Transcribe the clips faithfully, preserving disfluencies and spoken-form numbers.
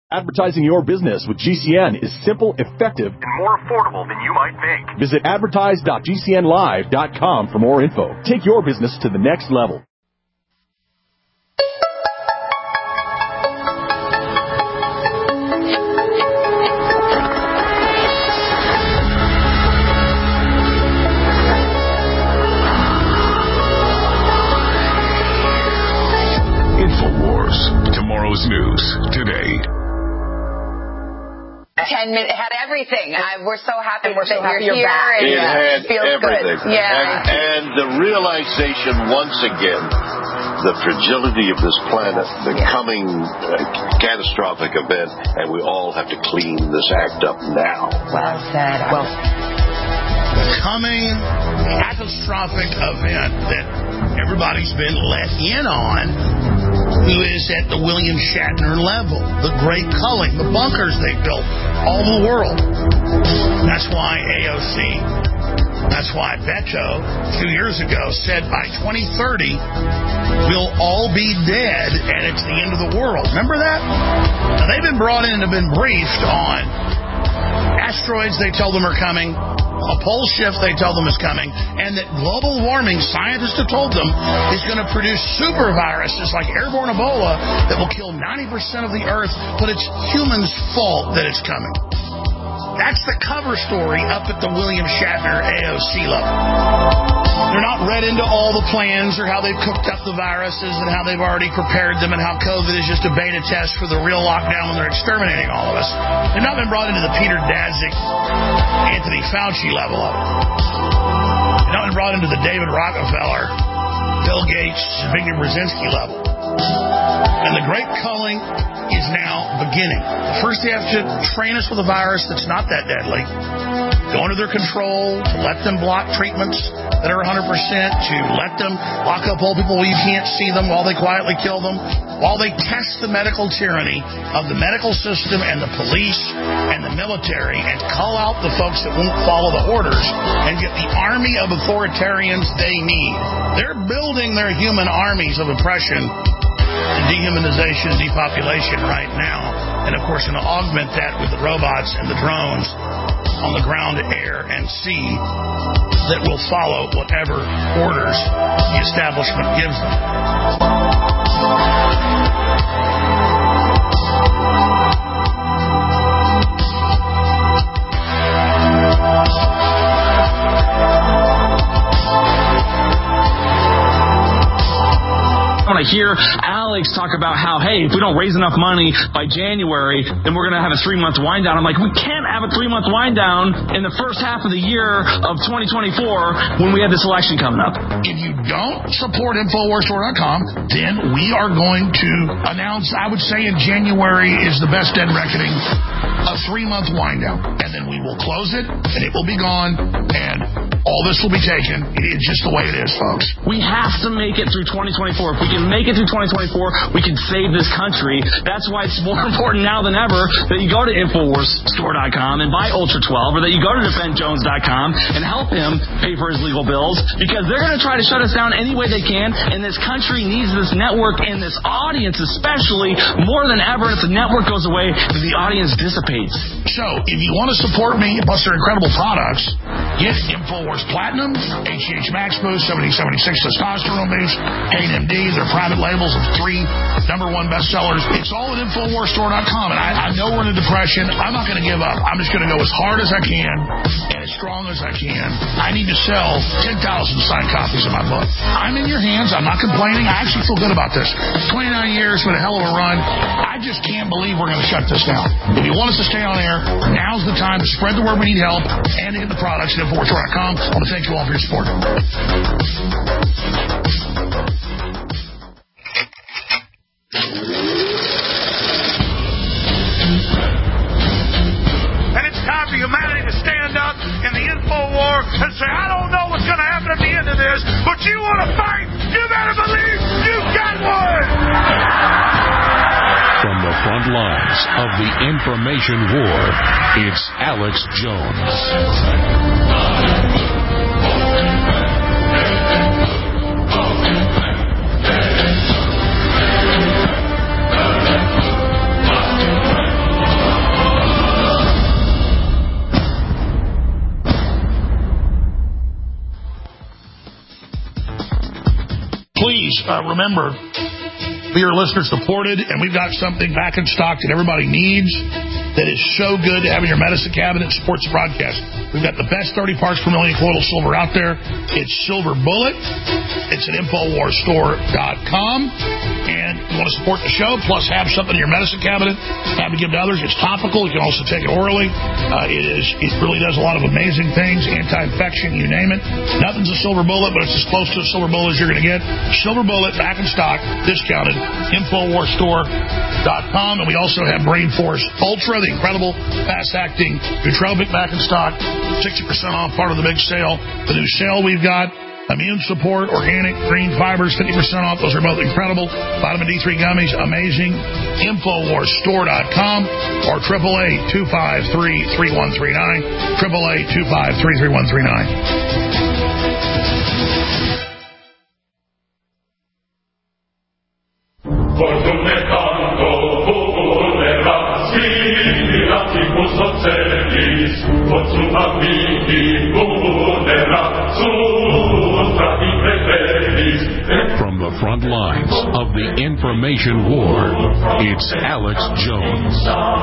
Advertising your business with G C N is simple, effective, and more affordable than you might think. Visit advertise dot g c n live dot com for more info. Take your business to the next level. InfoWars, tomorrow's news today. Ten minutes, had everything. I, we're so happy and we're that so happy you're, you're here. back. And, it uh, had feels everything. Good. Yeah. And, and the realization, once again, the fragility of this planet, the yeah. coming uh, catastrophic event, and we all have to clean this act up now. Well said. Well, the coming catastrophic event that everybody's been let in on, who is at the William Shatner level, the great culling, the bunkers they built all over the world. That's why A O C, that's why Beto, a few years ago, said by twenty thirty, we'll all be dead and it's the end of the world. Remember that? Now, they've been brought in and have been briefed on asteroids they tell them are coming, a pole shift they tell them is coming, and that global warming, scientists have told them, is going to produce super viruses like airborne Ebola that will kill ninety percent of the Earth, but it's humans' fault that it's coming. That's the cover story up at the William Shatner A O C level. They're not read into all the plans or how they've cooked up the viruses and how they've already prepared them and how COVID is just a beta test for the real lockdown when they're exterminating all of us. They've not been brought into the Peter Daszak, Anthony Fauci level of it. They've not been brought into the David Rockefeller, Bill Gates, Zbigniew Brzezinski level. And the great culling is now beginning. First, they have to train us with a virus that's not that deadly, go under their control, to let them block treatments that are one hundred percent, to let them lock up old people where you can't see them while they quietly kill them, while they test the medical tyranny of the medical system and the police and the military and cull out the folks that won't follow the orders and get the army of authoritarians they need. They're building their human armies of oppression, dehumanization, depopulation right now, and of course going to augment that with the robots and the drones on the ground, air, and sea that will follow whatever orders the establishment gives them. When I hear Alex talk about how, hey, if we don't raise enough money by January, then we're going to have a three-month wind down. I'm like, we can't have a three-month wind down in the first half of the year of twenty twenty-four when we have this election coming up. If you don't support Infowars Store dot com, then we are going to announce, I would say in January is the best dead reckoning, a three-month wind down. And then we will close it, and it will be gone, and all this will be taken. It's just the way it is, folks. We have to make it through twenty twenty-four. If we can make it through twenty twenty-four, we can save this country. That's why it's more important now than ever that you go to Infowars Store dot com and buy Ultra twelve, or that you go to Defend Jones dot com and help him pay for his legal bills, because they're going to try to shut us down any way they can, and this country needs this network and this audience especially more than ever. If the network goes away, the audience dissipates. So, if you want to support me, plus their incredible products, get Infowars Platinum, H G H Max Boost, seventy seventy-six Testosterone Boost, eight M D, their private labels of three number one bestsellers. It's all at Infowars Store dot com, and I, I know we're in a depression. I'm not going to give up. I'm just going to go as hard as I can and as strong as I can. I need to sell ten thousand signed copies of my book. I'm in your hands. I'm not complaining. I actually feel good about this. twenty-nine years, been a hell of a run. I just can't believe we're going to shut this down. If you want us to stay on air, now's the time to spread the word we need help and to get the products at Infowars Store dot com. I want to thank you all for your support. And it's time for humanity to stand up in the info war and say, I don't know what's going to happen at the end of this, but you want to fight, you better believe you got one! From the front lines of the information war, it's Alex Jones. uh, remember, we are listener supported, and we've got something back in stock that everybody needs that is so good to have in your medicine cabinet. Supports the broadcast. We've got the best thirty parts per million colloidal silver out there. It's Silver Bullet. It's at Infowars Store dot com. And you want to support the show, plus have something in your medicine cabinet, have to give to others. It's topical. You can also take it orally. Uh, it is. It really does a lot of amazing things, anti-infection, you name it. Nothing's a Silver Bullet, but it's as close to a Silver Bullet as you're going to get. Silver Bullet, back in stock, discounted, Infowars Store dot com. And we also have Brain Force Ultra, the incredible fast-acting nootropic, back in stock, sixty percent off, part of the big sale. The new sale we've got, Immune Support, Organic Green Fibers, fifty percent off. Those are both incredible. Vitamin D three gummies, amazing. Infowars Store dot com or triple A two five three, three one three nine, triple A two five three, three one three nine. From the front lines of the information war, it's Alex Jones.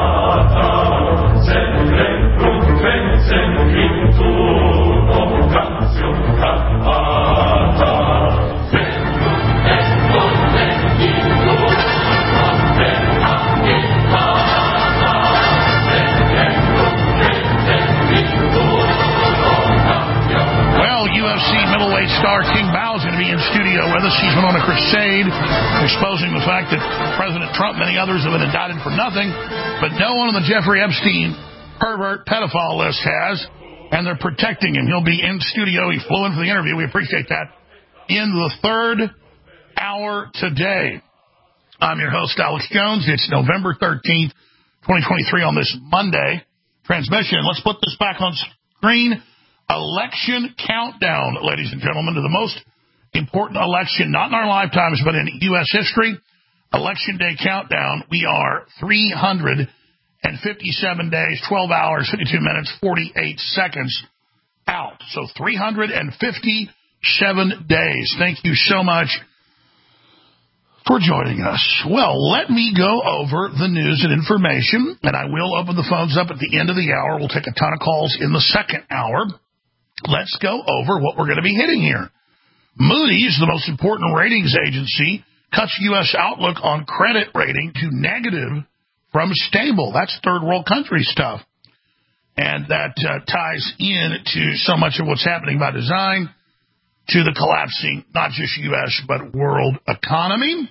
U F C middleweight star King Bao is going to be in studio with us. He's been on a crusade exposing the fact that President Trump and many others have been indicted for nothing, but no one on the Jeffrey Epstein pervert pedophile list has, and they're protecting him. He'll be in studio. He flew in for the interview. We appreciate that. In the third hour today, I'm your host, Alex Jones. It's November thirteenth, twenty twenty-three on this Monday transmission. Let's put this back on screen. Election countdown, ladies and gentlemen, to the most important election, not in our lifetimes, but in U S history. Election day countdown. We are three hundred fifty-seven days, twelve hours, fifty-two minutes, forty-eight seconds out. So three hundred fifty-seven days. Thank you so much for joining us. Well, let me go over the news and information, and I will open the phones up at the end of the hour. We'll take a ton of calls in the second hour. Let's go over what we're going to be hitting here. Moody's, the most important ratings agency, cuts U S outlook on credit rating to negative from stable. That's third world country stuff. And that uh, ties in to so much of what's happening by design to the collapsing, not just U S, but world economy.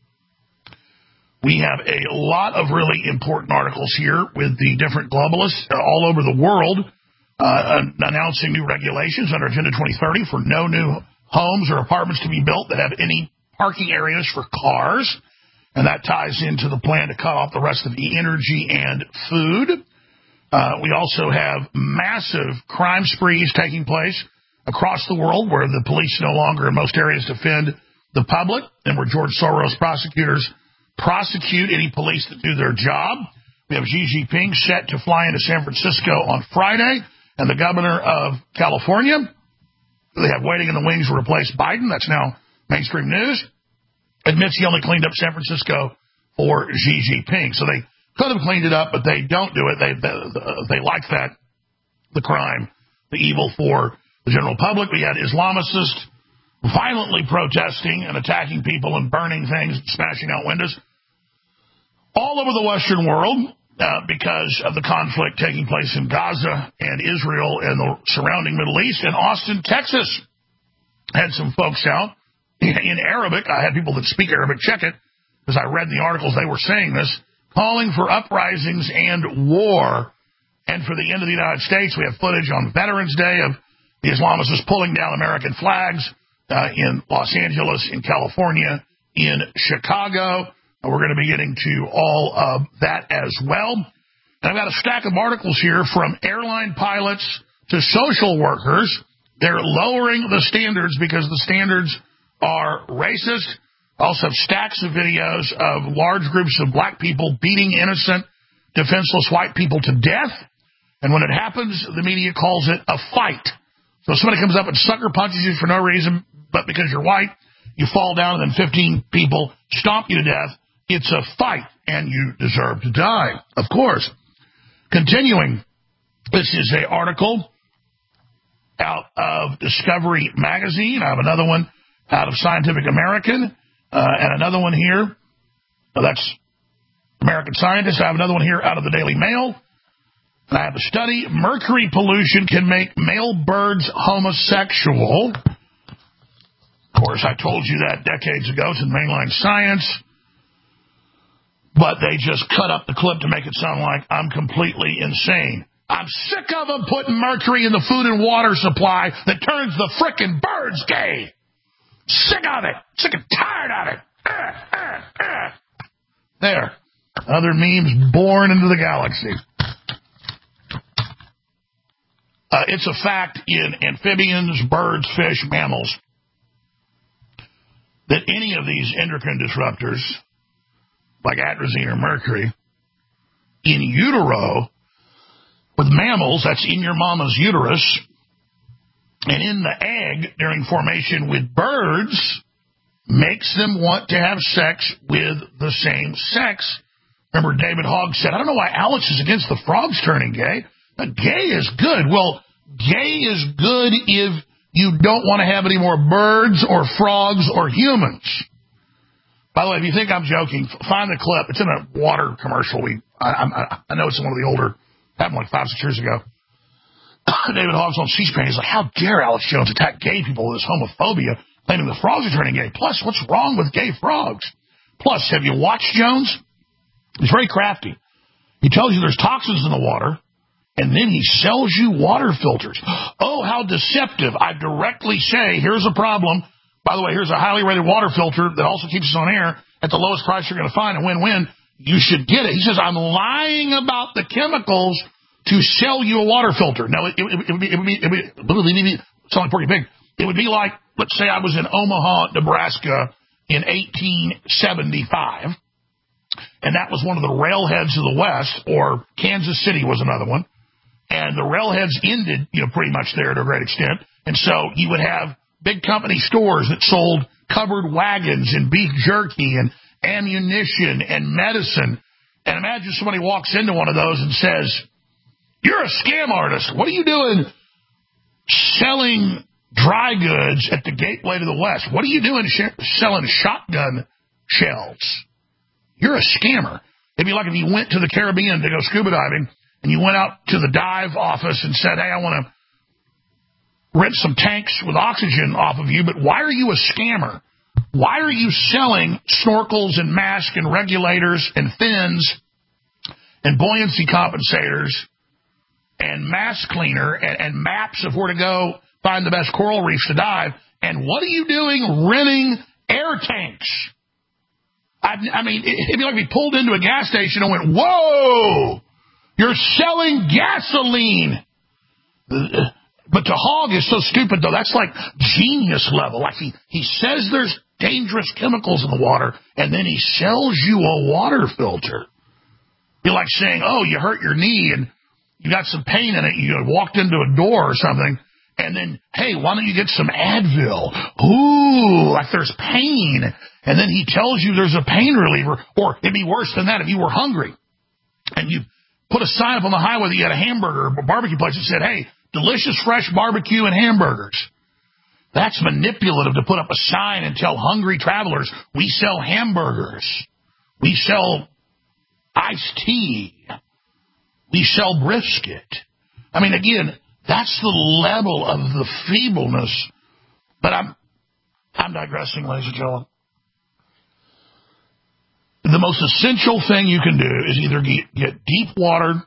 We have a lot of really important articles here with the different globalists all over the world uh, announcing new regulations under Agenda twenty thirty for no new homes or apartments to be built that have any parking areas for cars. And that ties into the plan to cut off the rest of the energy and food. Uh, we also have massive crime sprees taking place across the world where the police no longer in most areas defend the public and where George Soros prosecutors prosecute any police that do their job. We have Xi Jinping set to fly into San Francisco on Friday, and the governor of California, they have waiting in the wings to replace Biden. That's now mainstream news. Admits he only cleaned up San Francisco for Xi Jinping. So they could have cleaned it up, but they don't do it. They, they, they like that, the crime, the evil for the general public. We had Islamicists violently protesting and attacking people and burning things, smashing out windows all over the Western world uh, because of the conflict taking place in Gaza and Israel and the surrounding Middle East. And Austin, Texas had some folks out in Arabic. I had people that speak Arabic check it because I read the articles. They were saying this, calling for uprisings and war. And for the end of the United States, we have footage on Veterans Day of the Islamists pulling down American flags uh, in Los Angeles, in California, in Chicago. Uh, we're going to be getting to all of that as well. And I've got a stack of articles here from airline pilots to social workers. They're lowering the standards because the standards are racist. Also have stacks of videos of large groups of black people beating innocent, defenseless white people to death. And when it happens, the media calls it a fight. So if somebody comes up and sucker punches you for no reason, but because you're white, you fall down and then fifteen people stomp you to death. It's a fight, and you deserve to die, of course. Continuing, this is an article out of Discovery Magazine. I have another one out of Scientific American, uh, and another one here. Oh, that's American Scientist. I have another one here out of the Daily Mail. And I have a study. Mercury pollution can make male birds homosexual. Of course, I told you that decades ago. It's in mainline science. But they just cut up the clip to make it sound like I'm completely insane. I'm sick of them putting mercury in the food and water supply that turns the frickin' birds gay. Sick of it. Sick and tired of it. Uh, uh, uh. There. Other memes born into the galaxy. Uh, it's a fact in amphibians, birds, fish, mammals, that any of these endocrine disruptors, like atrazine or mercury, in utero, with mammals, that's in your mama's uterus, and in the egg during formation with birds, makes them want to have sex with the same sex. Remember, David Hogg said, I don't know why Alex is against the frogs turning gay. Now, gay is good. Well, gay is good if you don't want to have any more birds or frogs or humans. By the way, if you think I'm joking, find the clip. It's in a water commercial. We, I, I, I know it's one of the older, happened like five, six years ago. David Hogg's on C-SPAN. He's like, how dare Alex Jones attack gay people with this homophobia, claiming the frogs are turning gay? Plus, what's wrong with gay frogs? Plus, have you watched Jones? He's very crafty. He tells you there's toxins in the water, and then he sells you water filters. Oh, how deceptive. I directly say, here's a problem. By the way, here's a highly rated water filter that also keeps us on air at the lowest price you're going to find, a win-win. You should get it. He says, I'm lying about the chemicals to sell you a water filter. No, it, it, it, it would be, it would be, it would be, it's only pretty big. It would be like, let's say I was in Omaha, Nebraska in eighteen seventy-five, and that was one of the railheads of the West, or Kansas City was another one. And the railheads ended, you know, pretty much there to a great extent. And so you would have big company stores that sold covered wagons and beef jerky and ammunition and medicine. And imagine somebody walks into one of those and says, you're a scam artist. What are you doing selling dry goods at the gateway to the West? What are you doing sh- selling shotgun shells? You're a scammer. It'd be like if you went to the Caribbean to go scuba diving and you went out to the dive office and said, hey, I want to rent some tanks with oxygen off of you, but why are you a scammer? Why are you selling snorkels and masks and regulators and fins and buoyancy compensators and mask cleaner and, and maps of where to go find the best coral reefs to dive? And what are you doing renting air tanks? I, I mean, it'd be like if we pulled into a gas station and went, whoa, you're selling gasoline. But to Hogg is so stupid, though. That's like genius level. Like he, he says there's dangerous chemicals in the water, and then he sells you a water filter. You're like saying, oh, you hurt your knee, and you got some pain in it. You walked into a door or something, and then, hey, why don't you get some Advil? Ooh, like there's pain. And then he tells you there's a pain reliever. Or it'd be worse than that if you were hungry, and you put a sign up on the highway that you had a hamburger or barbecue place that said, hey, delicious fresh barbecue and hamburgers. That's manipulative to put up a sign and tell hungry travelers, we sell hamburgers. We sell iced tea. We sell brisket. I mean, again, that's the level of the feebleness. But I'm I'm digressing, ladies and gentlemen. The most essential thing you can do is either get, get deep water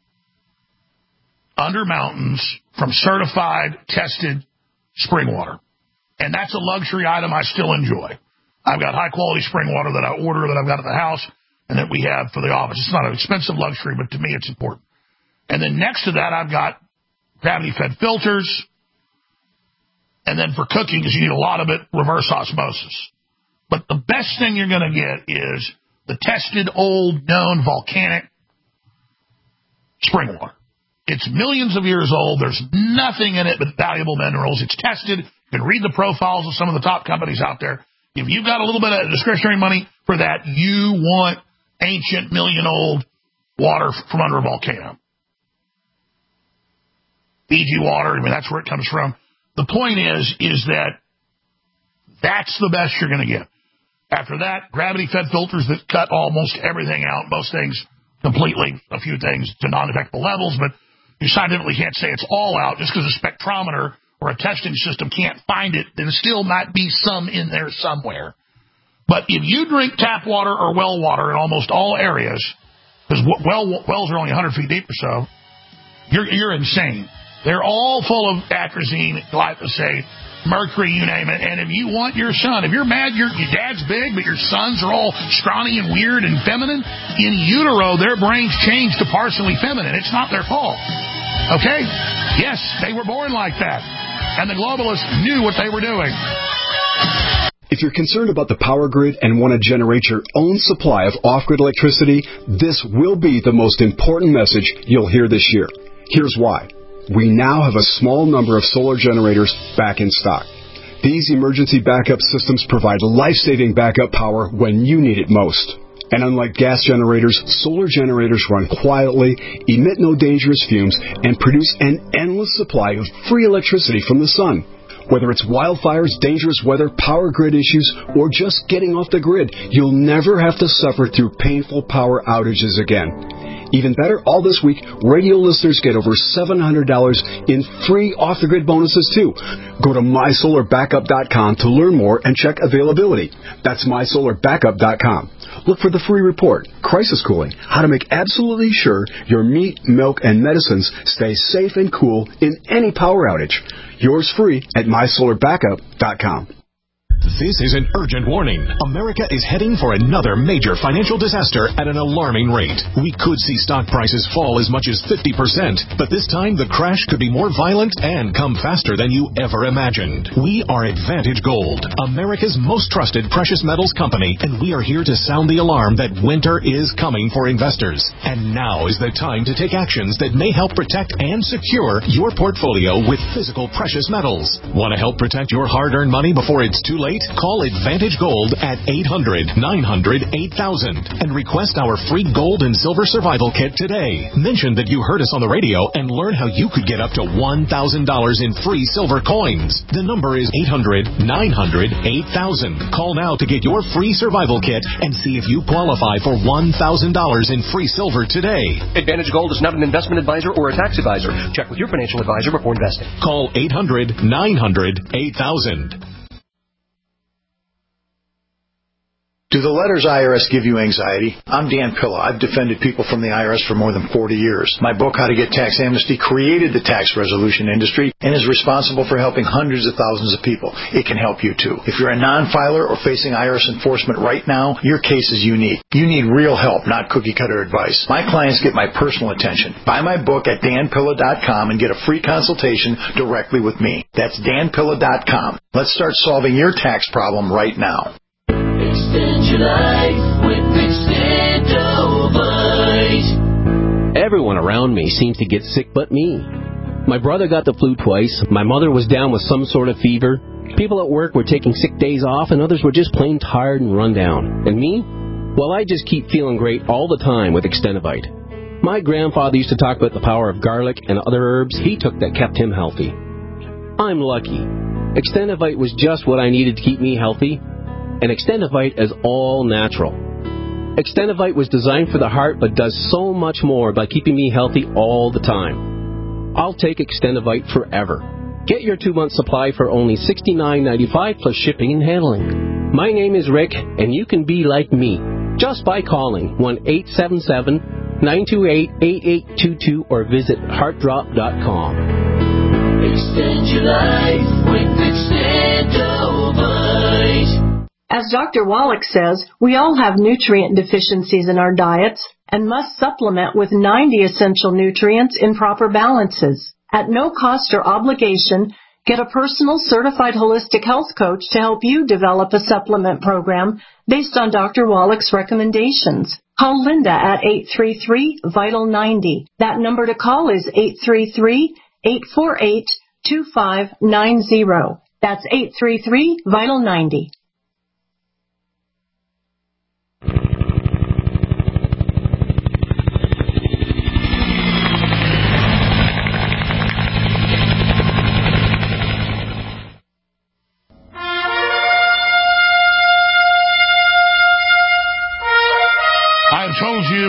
under mountains from certified, tested spring water. And that's a luxury item I still enjoy. I've got high-quality spring water that I order, that I've got at the house, and that we have for the office. It's not an expensive luxury, but to me it's important. And then next to that, I've got gravity-fed filters. And then for cooking, because you need a lot of it, reverse osmosis. But the best thing you're going to get is the tested, old, known, volcanic spring water. It's millions of years old. There's nothing in it but valuable minerals. It's tested. You can read the profiles of some of the top companies out there. If you've got a little bit of discretionary money for that, you want ancient million-old water from under a volcano. Fiji water, I mean, that's where it comes from. The point is, is that that's the best you're going to get. After that, gravity-fed filters that cut almost everything out, most things completely, a few things to non-detectable levels, but you scientifically can't say it's all out just because a spectrometer or a testing system can't find it. There still might be some in there somewhere. But if you drink tap water or well water in almost all areas, because well, wells are only one hundred feet deep or so, you're, you're insane. They're all full of atrazine, glyphosate, mercury, you name it. And if you want your son, if you're mad your, your dad's big, but your sons are all scrawny and weird and feminine, in utero, their brains change to partially feminine. It's not their fault. Okay? Yes, they were born like that. And the globalists knew what they were doing. If you're concerned about the power grid and want to generate your own supply of off-grid electricity, this will be the most important message you'll hear this year. Here's why. We now have a small number of solar generators back in stock. These emergency backup systems provide life-saving backup power when you need it most. And unlike gas generators, solar generators run quietly, emit no dangerous fumes, and produce an endless supply of free electricity from the sun. Whether it's wildfires, dangerous weather, power grid issues, or just getting off the grid, you'll never have to suffer through painful power outages again. Even better, all this week, radio listeners get over seven hundred dollars in free off-the-grid bonuses, too. Go to my solar backup dot com to learn more and check availability. That's my solar backup dot com. Look for the free report, Crisis Cooling, how to make absolutely sure your meat, milk, and medicines stay safe and cool in any power outage. Yours free at my solar backup dot com. This is an urgent warning. America is heading for another major financial disaster at an alarming rate. We could see stock prices fall as much as fifty percent, but this time the crash could be more violent and come faster than you ever imagined. We are Advantage Gold, America's most trusted precious metals company, and we are here to sound the alarm that winter is coming for investors. And now is the time to take actions that may help protect and secure your portfolio with physical precious metals. Want to help protect your hard-earned money before it's too late? Call Advantage Gold at eight hundred, nine hundred, eight thousand and request our free gold and silver survival kit today. Mention that you heard us on the radio and learn how you could get up to one thousand dollars in free silver coins. The number is eight hundred, nine hundred, eight thousand. Call now to get your free survival kit and see if you qualify for one thousand dollars in free silver today. Advantage Gold is not an investment advisor or a tax advisor. Check with your financial advisor before investing. Call eight hundred, nine hundred, eight thousand. Do the letters I R S give you anxiety? I'm Dan Pilla. I've defended people from the I R S for more than forty years. My book, How to Get Tax Amnesty, created the tax resolution industry and is responsible for helping hundreds of thousands of people. It can help you, too. If you're a non-filer or facing I R S enforcement right now, your case is unique. You need real help, not cookie-cutter advice. My clients get my personal attention. Buy my book at dan pilla dot com and get a free consultation directly with me. That's dan pilla dot com. Let's start solving your tax problem right now. Extend your life with Extendovite. Everyone around me seems to get sick but me. My brother got the flu twice. My mother was down with some sort of fever. People at work were taking sick days off, and others were just plain tired and run down. And me? Well, I just keep feeling great all the time with Extendovite. My grandfather used to talk about the power of garlic and other herbs he took that kept him healthy. I'm lucky. Extendovite was just what I needed to keep me healthy. And Extendovite is all natural. Extendovite was designed for the heart but does so much more by keeping me healthy all the time. I'll take Extendovite forever. Get your two-month supply for only sixty-nine ninety-five plus shipping and handling. My name is Rick, and you can be like me just by calling one eight seven seven, nine two eight, eight eight two two or visit heart drop dot com. Extend your life with Extendovite. As Doctor Wallach says, we all have nutrient deficiencies in our diets and must supplement with ninety essential nutrients in proper balances. At no cost or obligation, get a personal certified holistic health coach to help you develop a supplement program based on Doctor Wallach's recommendations. Call Linda at eight three three, vital ninety. That number to call is eight three three, eight four eight, two five nine zero. That's eight three three, vital ninety.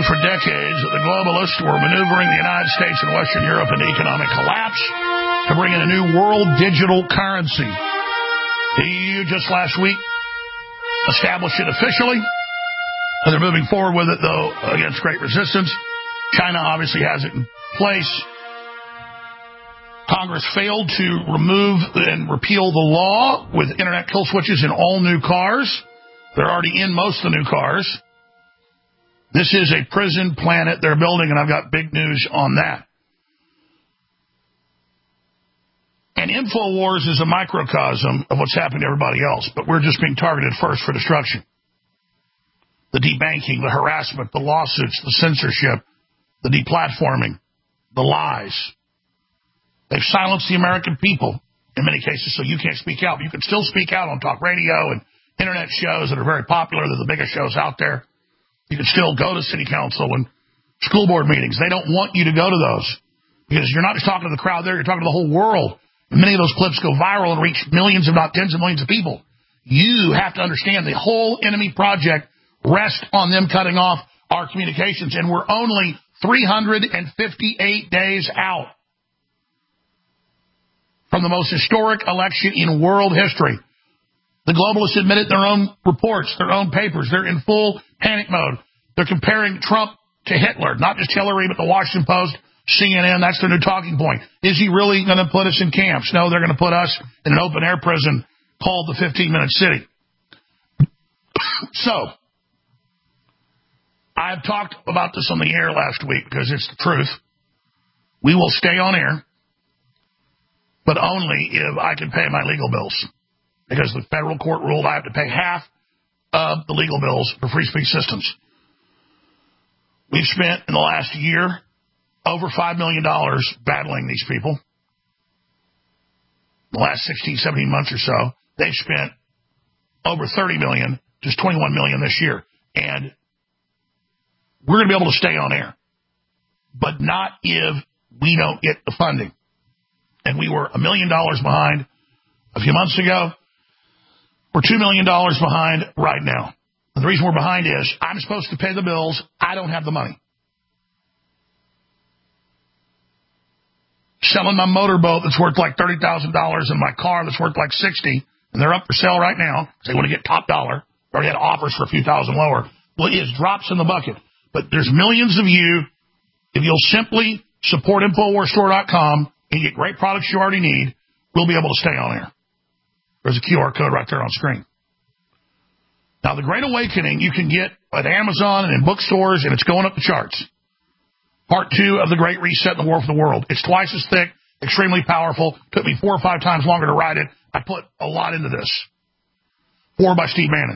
for decades that the globalists were maneuvering the United States and Western Europe into economic collapse to bring in a new world digital currency. The E U just last week established it officially. They're moving forward with it, though, against great resistance. China obviously has it in place. Congress failed to remove and repeal the law with internet kill switches in all new cars. They're already in most of the new cars. This is a prison planet they're building, and I've got big news on that. And InfoWars is a microcosm of what's happening to everybody else, but we're just being targeted first for destruction. The debanking, the harassment, the lawsuits, the censorship, the deplatforming, the lies. They've silenced the American people in many cases, so you can't speak out. But you can still speak out on talk radio and internet shows that are very popular. They're the biggest shows out there. You can still go to city council and school board meetings. They don't want you to go to those because you're not just talking to the crowd there. You're talking to the whole world. And many of those clips go viral and reach millions, if not tens of millions of people. You have to understand the whole enemy project rests on them cutting off our communications, and we're only three hundred fifty-eight days out from the most historic election in world history. The globalists admitted their own reports, their own papers. They're in full panic mode. They're comparing Trump to Hitler, not just Hillary, but the Washington Post, C N N. That's their new talking point. Is he really going to put us in camps? No, they're going to put us in an open-air prison called the fifteen-minute city. So, I've talked about this on the air last week because it's the truth. We will stay on air, but only if I can pay my legal bills. Because the federal court ruled I have to pay half of the legal bills for free speech systems. We've spent in the last year over five million dollars battling these people. The last sixteen, seventeen months or so, they've spent over thirty million dollars, just twenty-one million dollars this year. And we're going to be able to stay on air, but not if we don't get the funding. And we were a million dollars behind a few months ago. We're two million dollars behind right now. And the reason we're behind is I'm supposed to pay the bills. I don't have the money. Selling my motorboat that's worth like thirty thousand dollars and my car that's worth like sixty thousand dollars, and they're up for sale right now because they want to get top dollar. They already had offers for a few thousand lower. Well, it is drops in the bucket. But there's millions of you. If you'll simply support Infowars Store dot com and get great products you already need, we'll be able to stay on air. There's a Q R code right there on screen. Now, The Great Awakening you can get at Amazon and in bookstores, and it's going up the charts. Part two of The Great Reset and the War for the World. It's twice as thick, extremely powerful. Took me four or five times longer to write it. I put a lot into this. Four by Steve Bannon.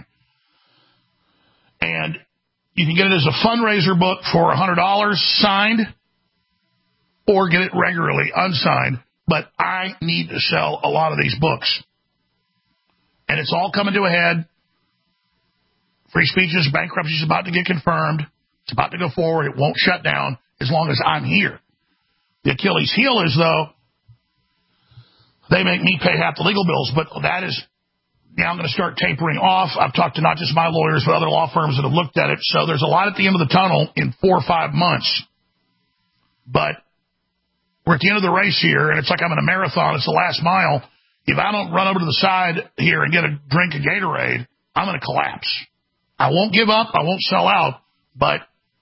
And you can get it as a fundraiser book for one hundred dollars signed, or get it regularly unsigned. But I need to sell a lot of these books. And it's all coming to a head. Free speech's bankruptcy is about to get confirmed. It's about to go forward. It won't shut down as long as I'm here. The Achilles heel is, though, they make me pay half the legal bills, but that is now I'm going to start tapering off. I've talked to not just my lawyers, but other law firms that have looked at it. So there's a lot at the end of the tunnel in four or five months. But we're at the end of the race here, and it's like I'm in a marathon. It's the last mile. If I don't run over to the side here and get a drink of Gatorade, I'm going to collapse. I won't give up. I won't sell out. But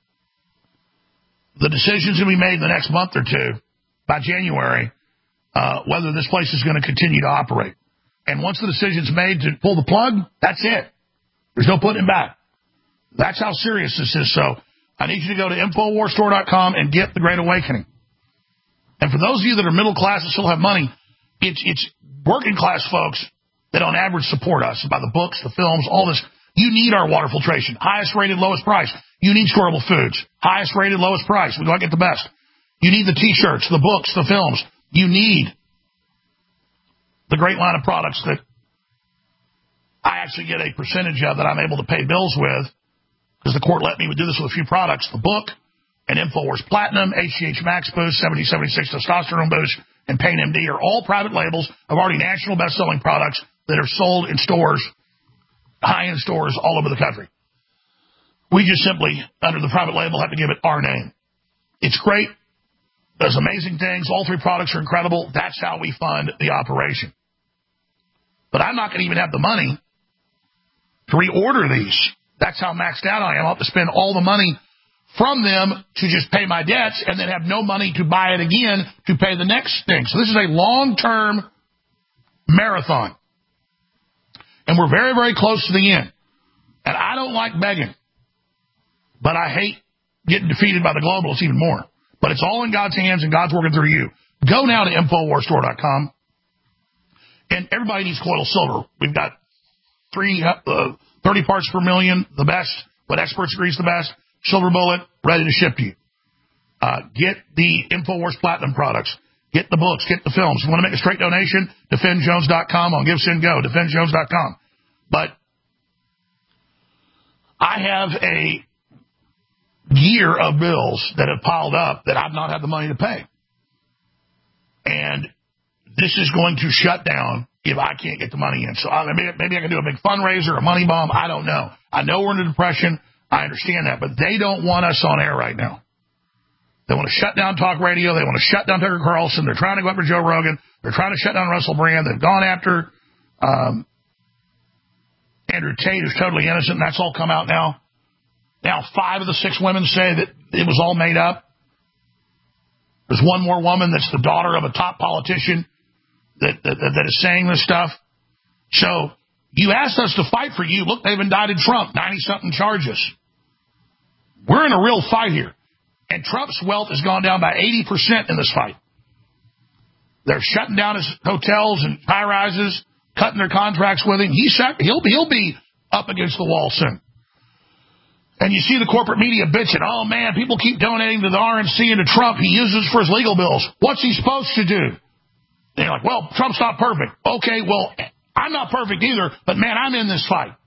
the decision's going to be made in the next month or two, by January, uh, whether this place is going to continue to operate. And once the decision's made to pull the plug, that's it. There's no putting it back. That's how serious this is. So I need you to go to Infowars Store dot com and get The Great Awakening. And for those of you that are middle class and still have money, it's it's working class folks that on average support us by the books, the films, all this. You need our water filtration. Highest rated, lowest price. You need storable foods. Highest rated, lowest price. We don't get the best. You need the T-shirts, the books, the films. You need the great line of products that I actually get a percentage of that I'm able to pay bills with because the court let me do this with a few products. The book and Infowars Platinum, H G H Max Boost, seventy seventy-six Testosterone Boost, and Pain M D are all private labels of already national best-selling products that are sold in stores, high-end stores all over the country. We just simply, under the private label, have to give it our name. It's great. Does amazing things. All three products are incredible. That's how we fund the operation. But I'm not going to even have the money to reorder these. That's how maxed out I am. I'll have to spend all the money from them to just pay my debts and then have no money to buy it again to pay the next thing. So this is a long-term marathon. And we're very, very close to the end. And I don't like begging. But I hate getting defeated by the globalists even more. But it's all in God's hands, and God's working through you. Go now to Infowars Store dot com. And everybody needs colloidal silver. We've got three, uh, thirty parts per million, the best. What experts agree is the best. Silver bullet, ready to ship to you. Uh, get the Infowars Platinum products. Get the books. Get the films. If you want to make a straight donation, defend jones dot com on Give, Send, Go. defend jones dot com. But I have a year of bills that have piled up that I've not had the money to pay. And this is going to shut down if I can't get the money in. So I, maybe, maybe I can do a big fundraiser, a money bomb. I don't know. I know we're in a depression. I understand that. But they don't want us on air right now. They want to shut down talk radio. They want to shut down Tucker Carlson. They're trying to go after Joe Rogan. They're trying to shut down Russell Brand. They've gone after um, Andrew Tate, who's totally innocent. And that's all come out now. Now, five of the six women say that it was all made up. There's one more woman that's the daughter of a top politician that, that, that is saying this stuff. So you asked us to fight for you. Look, they've indicted Trump, ninety-something charges. We're in a real fight here. And Trump's wealth has gone down by eighty percent in this fight. They're shutting down his hotels and high-rises, cutting their contracts with him. He's, he'll, he'll be up against the wall soon. And you see the corporate media bitching, oh, man, people keep donating to the R N C and to Trump. He uses it for his legal bills. What's he supposed to do? And you're like, well, Trump's not perfect. Okay, well, I'm not perfect either, but, man, I'm in this fight.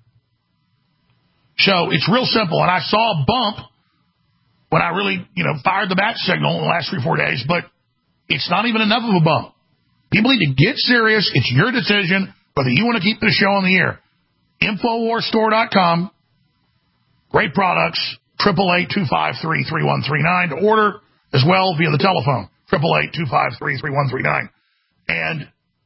So it's real simple. And I saw a bump when I really, you know, fired the bat signal in the last three, four days, but it's not even enough of a bump. People need to get serious. It's your decision whether you want to keep the show on the air. Infowars Store dot com. Great products, eight eight eight, two five three, three one three nine to order as well via the telephone, eight eight eight, two five three, three one three nine. And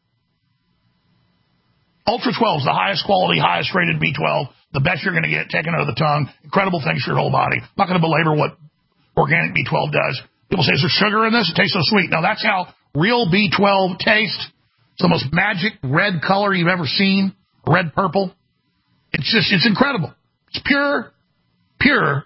Ultra twelve is the highest quality, highest rated B twelve, the best you're going to get, taken out of the tongue, incredible things for your whole body. I'm not going to belabor what organic B twelve does. People say, is there sugar in this? It tastes so sweet. Now, that's how real B twelve tastes. It's the most magic red color you've ever seen, red purple. It's just, it's incredible. It's pure. Pure,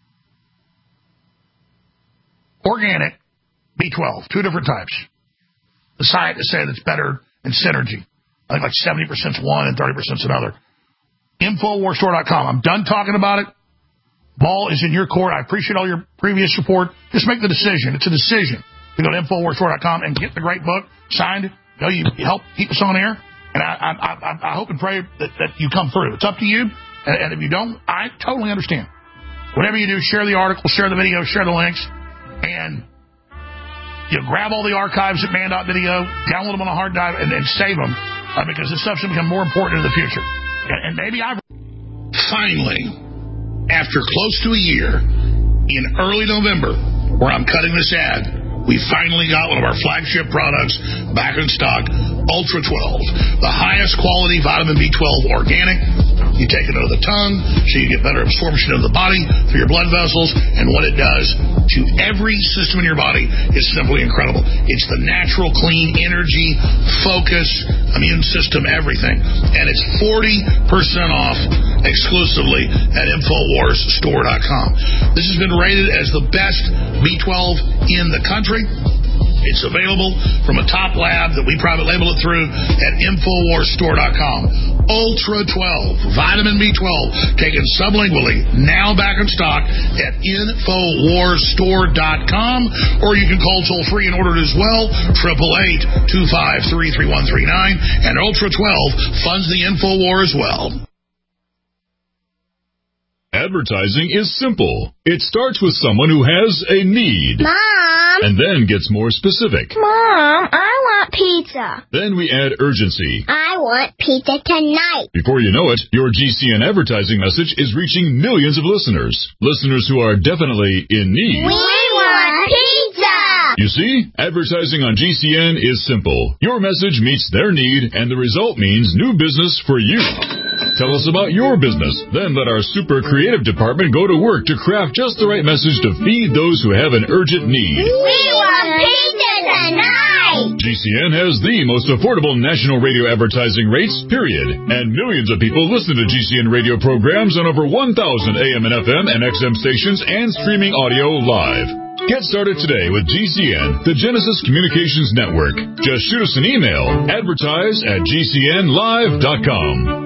organic B twelve, two different types. The scientists say that's better in synergy. I think like seventy percent is one and thirty percent is another. Infowars Store dot com. I'm done talking about it. Ball is in your court. I appreciate all your previous support. Just make the decision. It's a decision. You go to Infowars Store dot com and get the great book signed. You know, you help keep us on air. And I, I, I, I hope and pray that, that you come through. It's up to you. And, and if you don't, I totally understand. Whatever you do, share the article, share the video, share the links, and you know, grab all the archives at man dot video, download them on a hard drive, and, and save them, uh, because this stuff's going to become more important in the future. And, and maybe I've... Finally, after close to a year, in early November, where I'm cutting this ad, we finally got one of our flagship products back in stock, Ultra twelve, the highest quality vitamin B twelve organic. You take it out of the tongue, so you get better absorption of the body through your blood vessels, and what it does to every system in your body is simply incredible. It's the natural, clean energy, focus, immune system, everything. And it's forty percent off exclusively at Infowars Store dot com. This has been rated as the best B twelve in the country. It's available from a top lab that we private label it through at Infowars Store dot com. Ultra twelve, vitamin B twelve, taken sublingually, now back in stock at Infowars Store dot com, or you can call toll free and order it as well, eight eight eight, two five three, three one three nine, and Ultra twelve funds the Infowar as well. Advertising is simple. It starts with someone who has a need. Mom! And then gets more specific. Mom, I want pizza. Then we add urgency. I want pizza tonight. Before you know it, your G C N advertising message is reaching millions of listeners. Listeners who are definitely in need. We want pizza! You see, advertising on G C N is simple. Your message meets their need, and the result means new business for you. Tell us about your business. Then let our super creative department go to work to craft just the right message to feed those who have an urgent need. We want pizza tonight! G C N has the most affordable national radio advertising rates, period. And millions of people listen to G C N radio programs on over one thousand A M and F M and X M stations and streaming audio live. Get started today with G C N, the Genesis Communications Network. Just shoot us an email, advertise at G C N live dot com.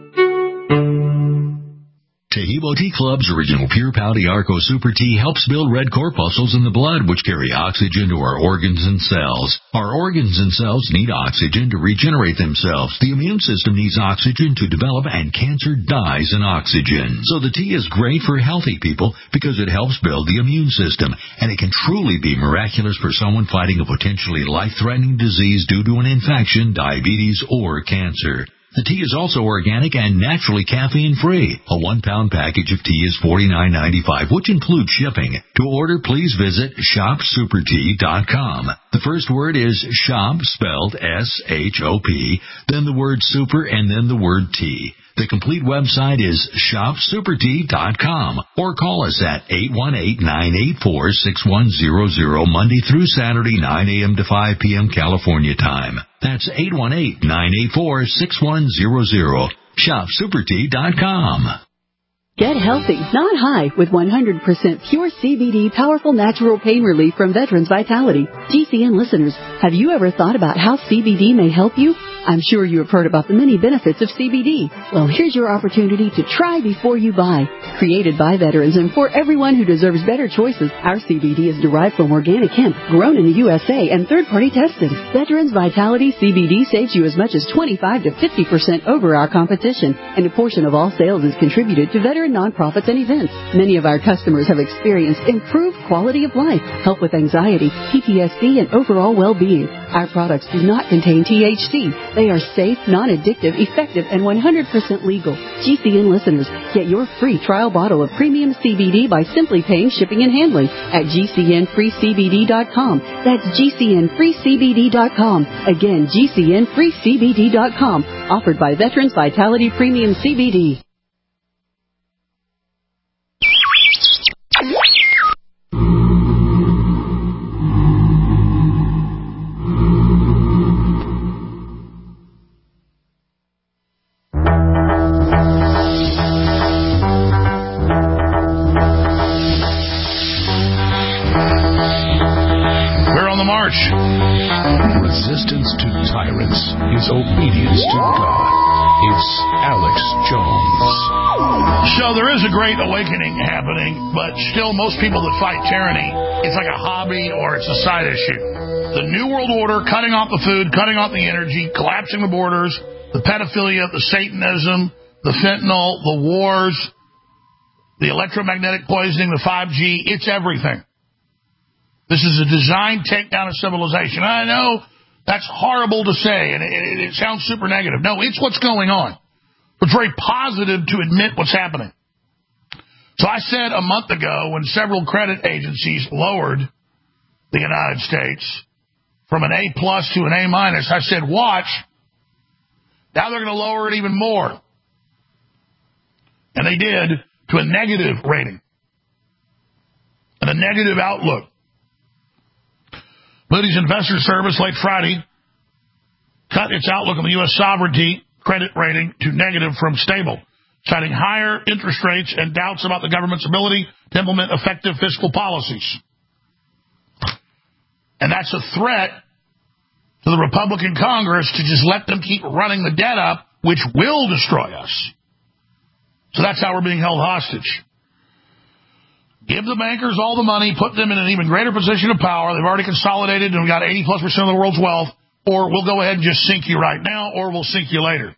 Tahibo Tea Club's original Pure Pouty Arco Super Tea helps build red corpuscles in the blood, which carry oxygen to our organs and cells. Our organs and cells need oxygen to regenerate themselves. The immune system needs oxygen to develop, and cancer dies in oxygen. So the tea is great for healthy people because it helps build the immune system, and it can truly be miraculous for someone fighting a potentially life-threatening disease due to an infection, diabetes, or cancer. The tea is also organic and naturally caffeine-free. A one-pound package of tea is forty-nine ninety-five, which includes shipping. To order, please visit shop super tea dot com. The first word is shop, spelled S H O P, then the word super, and then the word tea. The complete website is shop super tea dot com, or call us at eight one eight, nine eight four, six one zero zero Monday through Saturday, nine a.m. to five p.m. California time. That's eight one eight, nine eight four, six one zero zero. shop super tea dot com. Get healthy, not high, with one hundred percent pure C B D powerful natural pain relief from Veterans Vitality. G C N listeners, have you ever thought about how C B D may help you? I'm sure you have heard about the many benefits of C B D. Well, here's your opportunity to try before you buy. Created by veterans and for everyone who deserves better choices, our C B D is derived from organic hemp, grown in the U S A, and third-party tested. Veterans Vitality C B D saves you as much as twenty-five to fifty percent over our competition, and a portion of all sales is contributed to veteran nonprofits and events. Many of our customers have experienced improved quality of life, help with anxiety, P T S D, and overall well-being. Our products do not contain T H C. They are safe, non-addictive, effective, and one hundred percent legal. G C N listeners, get your free trial bottle of premium C B D by simply paying shipping and handling at G C N free C B D dot com. That's G C N free C B D dot com. Again, G C N free C B D dot com. Offered by Veterans Vitality Premium C B D. Resistance to tyrants is obedience to God. It's Alex Jones. So there is a great awakening happening, but still most people that fight tyranny, it's like a hobby or it's a side issue. The New World Order, cutting off the food, cutting off the energy, collapsing the borders, the pedophilia, the Satanism, the fentanyl, the wars, the electromagnetic poisoning, the five G, it's everything. This is a designed takedown of civilization. I know that's horrible to say, and it, it, it sounds super negative. No, it's what's going on. It's very positive to admit what's happening. So I said a month ago when several credit agencies lowered the United States from an A plus to an A minus, I said, watch. Now they're going to lower it even more. And they did to a negative rating and a negative outlook. Moody's Investors Service late Friday cut its outlook on the U S sovereignty credit rating to negative from stable, citing higher interest rates and doubts about the government's ability to implement effective fiscal policies. And that's a threat to the Republican Congress to just let them keep running the debt up, which will destroy us. So that's how we're being held hostage. Give the bankers all the money, put them in an even greater position of power. They've already consolidated and we've got eighty plus percent of the world's wealth, or we'll go ahead and just sink you right now, or we'll sink you later.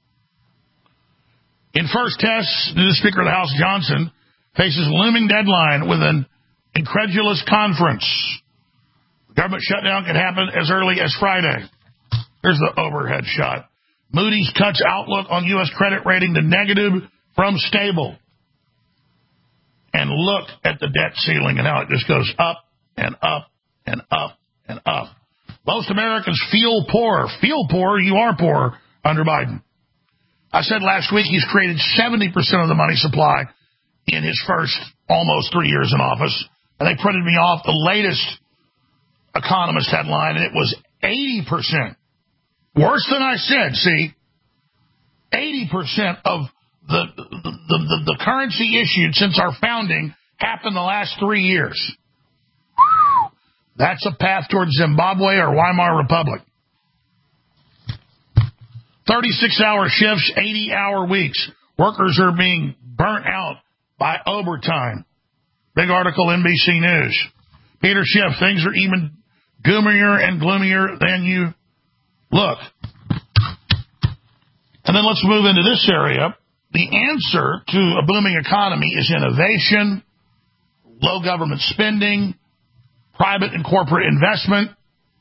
In first tests, the Speaker of the House, Johnson, faces looming deadline with an incredulous conference. Government shutdown could happen as early as Friday. Here's the overhead shot. Moody's cuts outlook on U S credit rating to negative from stable. And look at the debt ceiling and how it just goes up and up and up and up. Most Americans feel poor. Feel poor, you are poor under Biden. I said last week he's created seventy percent of the money supply in his first almost three years in office. And they printed me off the latest Economist headline, and it was eighty percent. Worse than I said, see? eighty percent of the, the, the, the currency issued since our founding happened the last three years. That's a path towards Zimbabwe or Weimar Republic. thirty-six hour shifts, eighty hour weeks. Workers are being burnt out by overtime. Big article, N B C News. Peter Schiff, things are even gloomier and gloomier than you look. And then let's move into this area. The answer to a booming economy is innovation, low government spending, private and corporate investment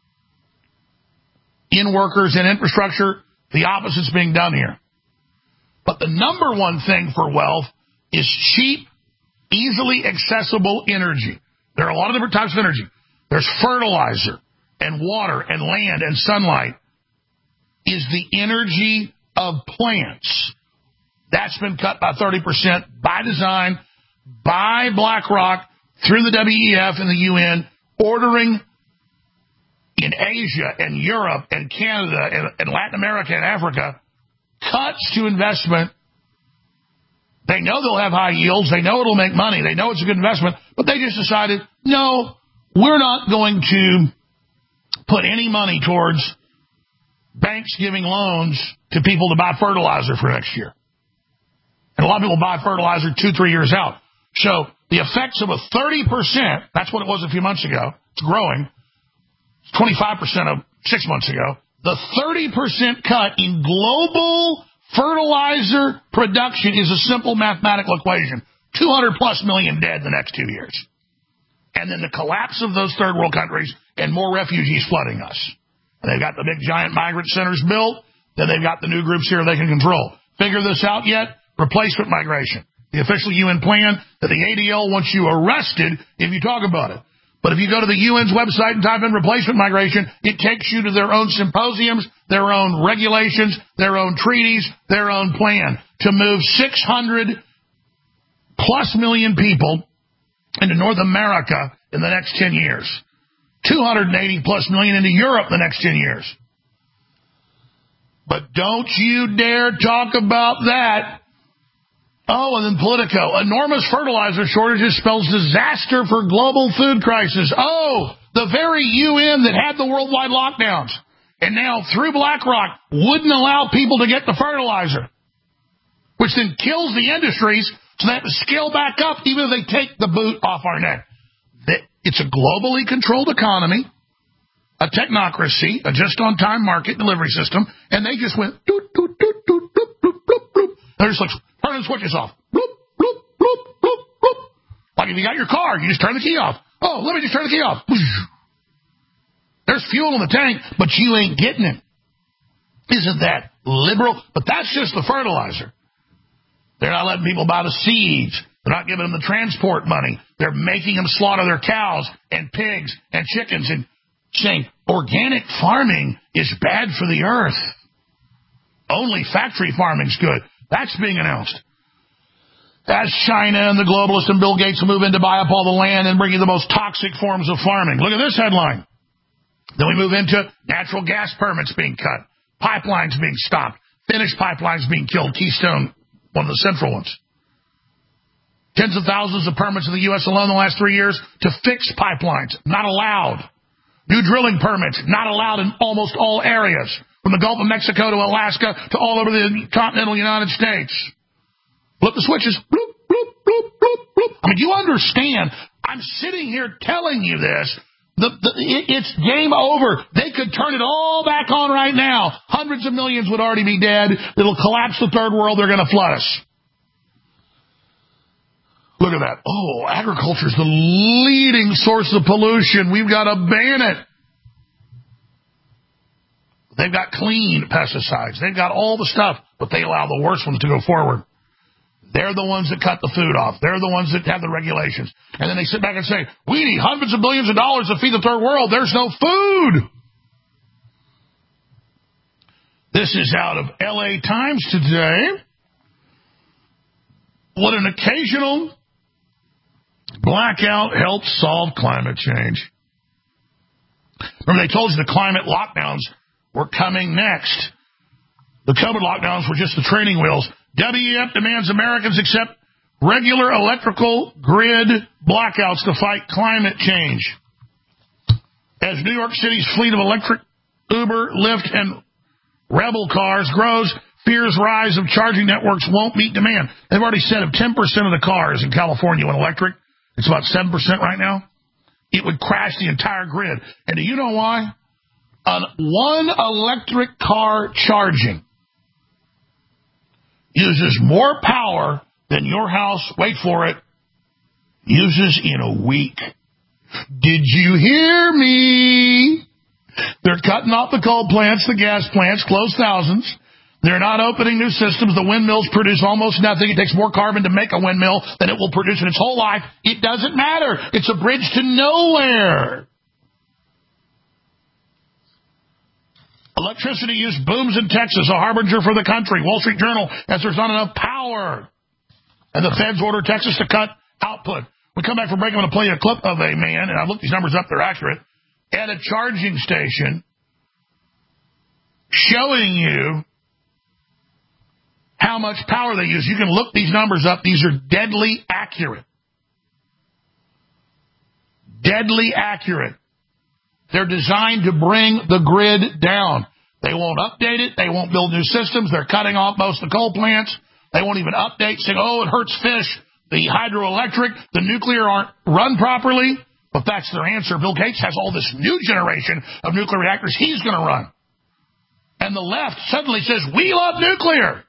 in workers and infrastructure. The opposite's being done here. But the number one thing for wealth is cheap, easily accessible energy. There are a lot of different types of energy. There's fertilizer and water and land and sunlight is the energy of plants. That's been cut by thirty percent by design, by BlackRock, through the W E F and the U N, ordering in Asia and Europe and Canada and, and Latin America and Africa cuts to investment. They know they'll have high yields. They know it'll make money. They know it's a good investment. But they just decided, no, we're not going to put any money towards banks giving loans to people to buy fertilizer for next year. And a lot of people buy fertilizer two, three years out. So the effects of a thirty percent, that's what it was a few months ago. It's growing. It's twenty-five percent of six months ago. The thirty percent cut in global fertilizer production is a simple mathematical equation. two hundred plus million dead the next two years. And then the collapse of those third world countries and more refugees flooding us. And they've got the big giant migrant centers built. Then they've got the new groups here they can control. Figure this out yet? Replacement migration. The official U N plan that the A D L wants you arrested if you talk about it. But if you go to the U N's website and type in replacement migration, it takes you to their own symposiums, their own regulations, their own treaties, their own plan to move six hundred plus million people into North America in the next ten years. two hundred eighty plus million into Europe the next ten years. But don't you dare talk about that. Oh, and then Politico. Enormous fertilizer shortages spells disaster for global food crisis. Oh, the very U N that had the worldwide lockdowns and now through BlackRock wouldn't allow people to get the fertilizer, which then kills the industries so they have to scale back up even if they take the boot off our neck. It's a globally controlled economy, a technocracy, a just-on-time market delivery system, and they just went doot, doot, doot, doot, doot, doot, doot, doot. They're just like, turn the switches off. Bloop, bloop, bloop, bloop, bloop. Like if you got your car, you just turn the key off. Oh, let me just turn the key off. There's fuel in the tank, but you ain't getting it. Isn't that liberal? But that's just the fertilizer. They're not letting people buy the seeds. They're not giving them the transport money. They're making them slaughter their cows and pigs and chickens and saying organic farming is bad for the earth. Only factory farming's good. That's being announced. As China and the globalists and Bill Gates move in to buy up all the land and bring you the most toxic forms of farming. Look at this headline. Then we move into natural gas permits being cut, pipelines being stopped, Finnish pipelines being killed, Keystone, one of the central ones. Tens of thousands of permits in the U S alone in the last three years to fix pipelines, not allowed. New drilling permits, not allowed in almost all areas, from the Gulf of Mexico to Alaska to all over the continental United States. Flip the switches. Bloop, bloop, bloop, bloop, bloop. I mean, you understand. I'm sitting here telling you this. The, the, it, it's game over. They could turn it all back on right now. Hundreds of millions would already be dead. It'll collapse the third world. They're going to flood us. Look at that. Oh, agriculture is the leading source of pollution. We've got to ban it. They've got clean pesticides. They've got all the stuff, but they allow the worst ones to go forward. They're the ones that cut the food off. They're the ones that have the regulations. And then they sit back and say, we need hundreds of billions of dollars to feed the third world. There's no food. This is out of L A Times today. Would an occasional blackout help solve climate change? Remember, they told you the climate lockdowns were coming next. The COVID lockdowns were just the training wheels. W E F demands Americans accept regular electrical grid blackouts to fight climate change. As New York City's fleet of electric Uber, Lyft, and Rebel cars grows, fears rise of charging networks won't meet demand. They've already said if ten percent of the cars in California went electric, it's about seven percent right now, it would crash the entire grid. And do you know why? On one electric car charging uses more power than your house, wait for it, uses in a week. Did you hear me? They're cutting off the coal plants, the gas plants, close thousands. They're not opening new systems. The windmills produce almost nothing. It takes more carbon to make a windmill than it will produce in its whole life. It doesn't matter. It's a bridge to nowhere. Electricity use booms in Texas, a harbinger for the country. Wall Street Journal, as there's not enough power. And the feds order Texas to cut output. We come back from break. I'm going to play you a clip of a man, and I've looked these numbers up. They're accurate. At a charging station showing you how much power they use. You can look these numbers up. These are deadly accurate. Deadly accurate. They're designed to bring the grid down. They won't update it. They won't build new systems. They're cutting off most of the coal plants. They won't even update, saying, oh, it hurts fish. The hydroelectric, the nuclear aren't run properly. But that's their answer. Bill Gates has all this new generation of nuclear reactors he's going to run. And the left suddenly says, we love nuclear.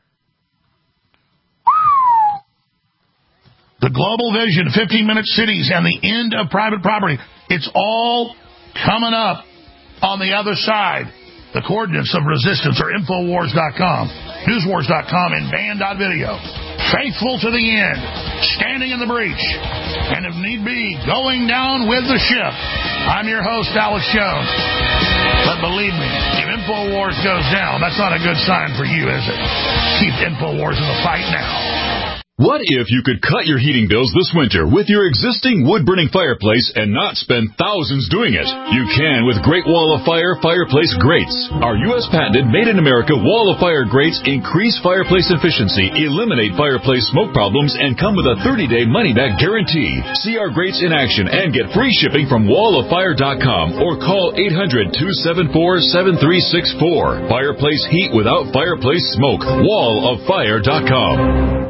The global vision, fifteen-minute cities, and the end of private property. It's all coming up on the other side. The coordinates of resistance are Infowars dot com, Newswars dot com, and Band dot video. Faithful to the end, standing in the breach, and if need be, going down with the ship. I'm your host, Alex Jones. But believe me, if Infowars goes down, that's not a good sign for you, is it? Keep Infowars in the fight now. What if you could cut your heating bills this winter with your existing wood-burning fireplace and not spend thousands doing it? You can with Great Wall of Fire Fireplace Grates. Our U S patented made-in-America Wall of Fire grates increase fireplace efficiency, eliminate fireplace smoke problems, and come with a thirty-day money-back guarantee. See our grates in action and get free shipping from wall of fire dot com or call eight hundred, two seven four, seven three six four. Fireplace heat without fireplace smoke. wall of fire dot com.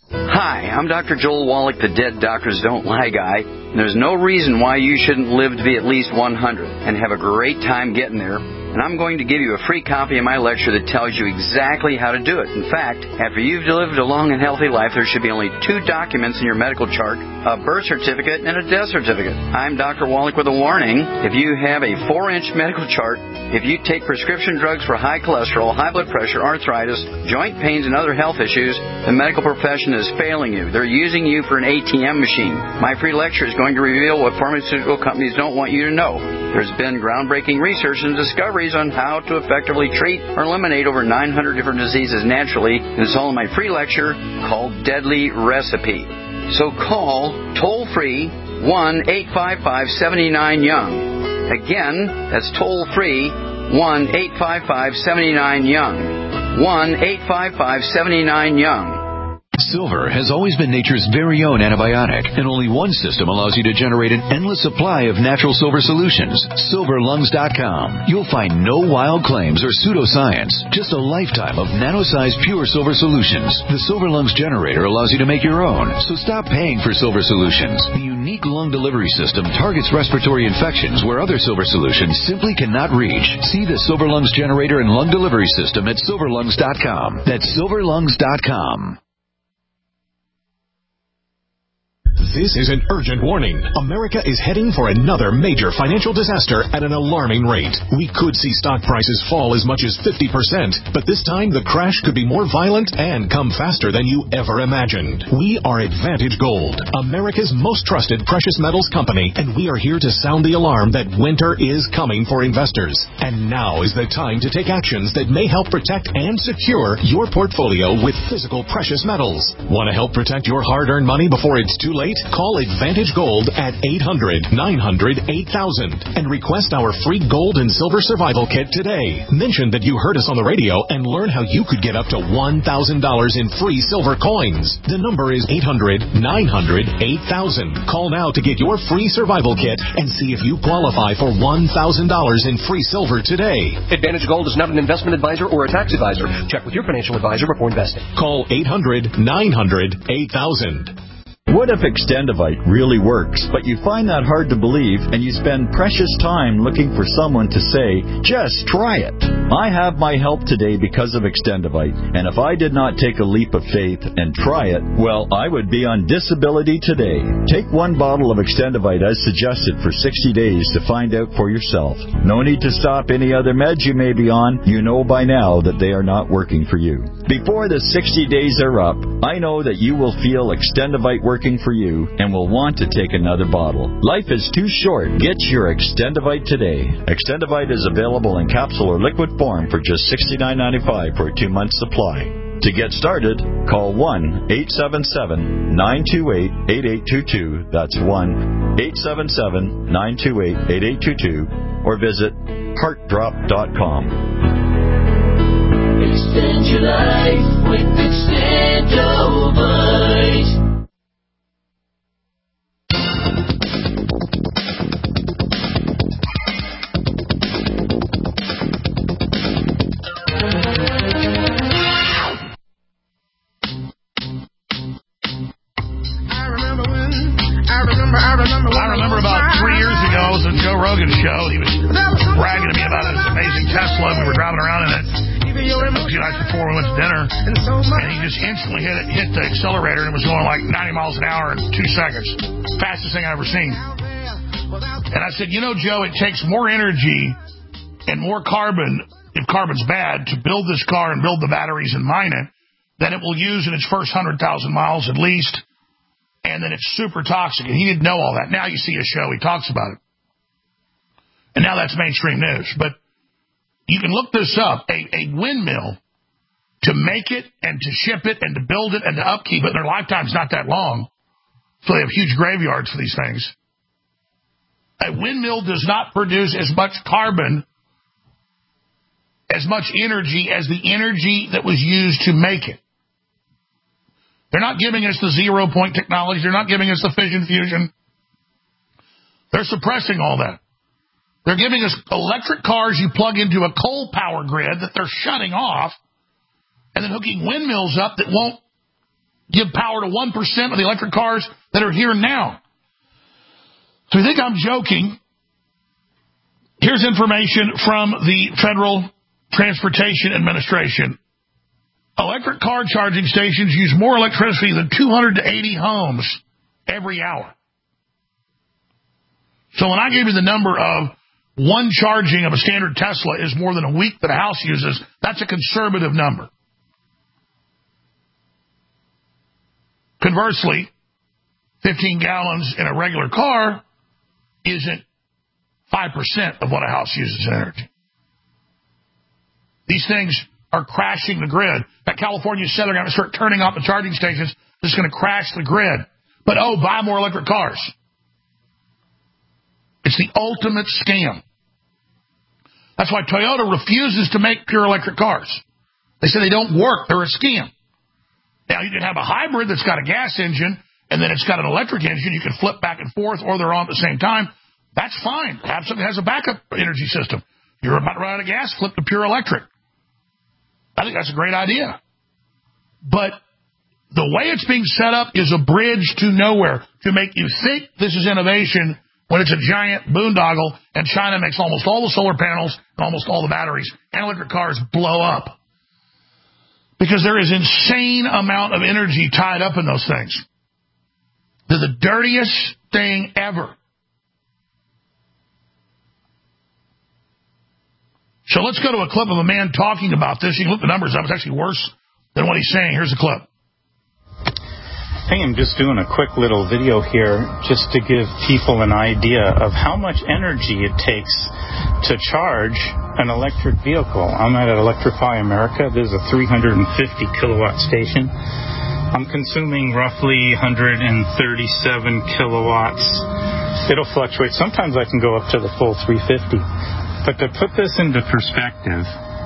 Hi, I'm Doctor Joel Wallach, the Dead Doctors Don't Lie guy. And there's no reason why you shouldn't live to be at least one hundred and have a great time getting there. And I'm going to give you a free copy of my lecture that tells you exactly how to do it. In fact, after you've lived a long and healthy life, there should be only two documents in your medical chart, a birth certificate and a death certificate. I'm Doctor Wallach with a warning. If you have a four-inch medical chart, if you take prescription drugs for high cholesterol, high blood pressure, arthritis, joint pains, and other health issues, the medical profession is failing you. They're using you for an A T M machine. My free lecture is going to reveal what pharmaceutical companies don't want you to know. There's been groundbreaking research and discoveries on how to effectively treat or eliminate over nine hundred different diseases naturally. And it's all in my free lecture called Deadly Recipe. So call toll-free one eight five five, seven nine, young. Again, that's toll-free one eight five five, seven nine, young. one eight five five, seven nine, young. Silver has always been nature's very own antibiotic, and only one system allows you to generate an endless supply of natural silver solutions. silver lungs dot com. You'll find no wild claims or pseudoscience, just a lifetime of nano-sized pure silver solutions. The Silver Lungs generator allows you to make your own, so stop paying for silver solutions. The unique lung delivery system targets respiratory infections where other silver solutions simply cannot reach. See the Silver Lungs generator and lung delivery system at silver lungs dot com. That's silver lungs dot com. This is an urgent warning. America is heading for another major financial disaster at an alarming rate. We could see stock prices fall as much as fifty percent, but this time the crash could be more violent and come faster than you ever imagined. We are Advantage Gold, America's most trusted precious metals company, and we are here to sound the alarm that winter is coming for investors. And now is the time to take actions that may help protect and secure your portfolio with physical precious metals. Want to help protect your hard-earned money before it's too late? Call Advantage Gold at eight hundred, nine hundred, eight thousand and request our free gold and silver survival kit today. Mention that you heard us on the radio and learn how you could get up to one thousand dollars in free silver coins. The number is eight hundred, nine hundred, eight thousand. Call now to get your free survival kit and see if you qualify for one thousand dollars in free silver today. Advantage Gold is not an investment advisor or a tax advisor. Check with your financial advisor before investing. Call eight hundred, nine hundred, eight thousand. What if Extendivite really works, but you find that hard to believe and you spend precious time looking for someone to say, just try it? I have my help today because of Extendivite, and if I did not take a leap of faith and try it, well, I would be on disability today. Take one bottle of Extendivite as suggested for sixty days to find out for yourself. No need to stop any other meds you may be on. You know by now that they are not working for you. Before the sixty days are up, I know that you will feel Extendivite working for you and will want to take another bottle. Life is too short. Get your Extendivite today. Extendivite is available in capsule or liquid form for just sixty-nine ninety-five for a two-month supply. To get started, call one eight seven seven, nine two eight, eight eight two two. That's one eight seven seven, nine two eight, eight eight two two or visit heart drop dot com. Extend your life with Extendovite. I remember about three years ago, I was on Joe Rogan's show. He was bragging to me about his amazing Tesla. We were driving around in it a few nights before we went to dinner, and he just instantly hit it, hit the accelerator, and it was going like ninety miles an hour in two seconds. Fastest thing I've ever seen. And I said, you know, Joe, it takes more energy and more carbon, if carbon's bad, to build this car and build the batteries and mine it, than it will use in its first one hundred thousand miles at least. And then it's super toxic. And he didn't know all that. Now you see a show, he talks about it. And now that's mainstream news. But you can look this up. A, a windmill, to make it and to ship it and to build it and to upkeep it, their lifetime's not that long. So they have huge graveyards for these things. A windmill does not produce as much carbon, as much energy as the energy that was used to make it. They're not giving us the zero-point technology. They're not giving us the fission fusion. They're suppressing all that. They're giving us electric cars you plug into a coal power grid that they're shutting off, and then hooking windmills up that won't give power to one percent of the electric cars that are here now. So you think I'm joking? Here's information from the Federal Transportation Administration. Electric car charging stations use more electricity than two hundred eighty homes every hour. So when I gave you the number of one charging of a standard Tesla is more than a week that a house uses, that's a conservative number. Conversely, fifteen gallons in a regular car isn't five percent of what a house uses in energy. These things are crashing the grid. That California said they're going to start turning off the charging stations. This is going to crash the grid. But, oh, buy more electric cars. It's the ultimate scam. That's why Toyota refuses to make pure electric cars. They say they don't work. They're a scam. Now, you can have a hybrid that's got a gas engine, and then it's got an electric engine. You can flip back and forth, or they're on at the same time. That's fine. Have something that has a backup energy system. You're about to run out of gas, flip to pure electric. I think that's a great idea. But the way it's being set up is a bridge to nowhere to make you think this is innovation when it's a giant boondoggle, and China makes almost all the solar panels and almost all the batteries, and electric cars blow up. Because there is insane amount of energy tied up in those things. They're the dirtiest thing ever. So let's go to a clip of a man talking about this. You can look the numbers up. It's actually worse than what he's saying. Here's a clip. Hey, I'm just doing a quick little video here just to give people an idea of how much energy it takes to charge an electric vehicle. I'm at Electrify America. This is a three hundred fifty kilowatt station. I'm consuming roughly one hundred thirty-seven kilowatts. It'll fluctuate. Sometimes I can go up to the full three hundred fifty. But to put this into perspective,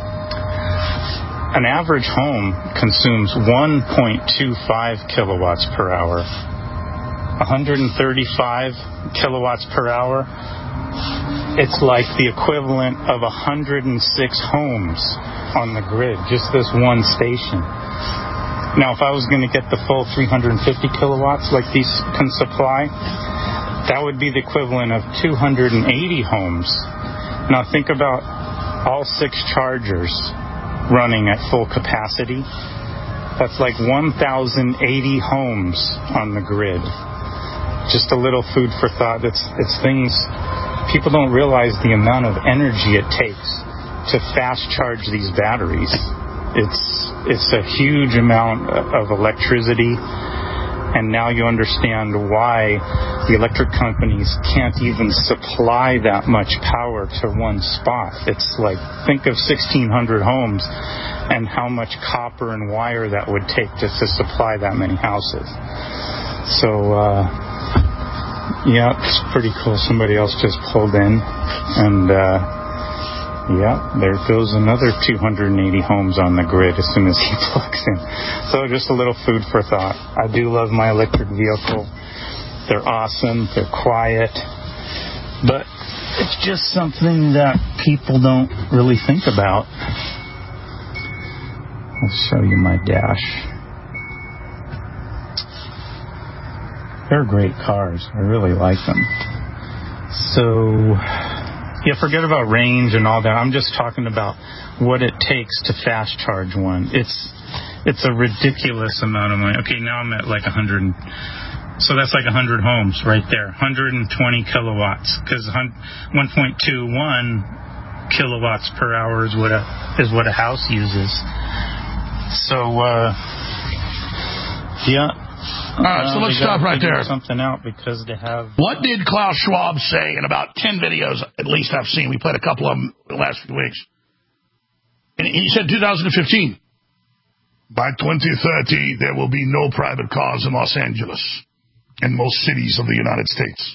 an average home consumes one point two five kilowatts per hour. one hundred thirty-five kilowatts per hour, it's like the equivalent of one hundred six homes on the grid, just this one station. Now, if I was going to get the full three hundred fifty kilowatts like these can supply, that would be the equivalent of two hundred eighty homes. Now, think about all six chargers running at full capacity. That's like one thousand eighty homes on the grid. Just a little food for thought. It's, it's things, people don't realize the amount of energy it takes to fast charge these batteries. It's, it's a huge amount of electricity. And now you understand why the electric companies can't even supply that much power to one spot. It's like, think of sixteen hundred homes and how much copper and wire that would take just to supply that many houses. So, uh, yeah, it's pretty cool. Somebody else just pulled in, and, uh, yeah, there goes another two hundred eighty homes on the grid as soon as he plugs in. So just a little food for thought. I do love my electric vehicle. They're awesome. They're quiet. But it's just something that people don't really think about. I'll show you my dash. They're great cars. I really like them. So... yeah, forget about range and all that. I'm just talking about what it takes to fast charge one. It's it's a ridiculous amount of money. Okay, now I'm at like one hundred. So that's like one hundred homes right there. one hundred twenty kilowatts, because one point two one kilowatts per hour is what a, is what a house uses. So, uh, yeah. All right, so let's stop right there. Something out because they have. What did Klaus Schwab say in about ten videos, at least I've seen? We played a couple of them the last few weeks. And he said two thousand fifteen, by twenty thirty, there will be no private cars in Los Angeles and most cities of the United States.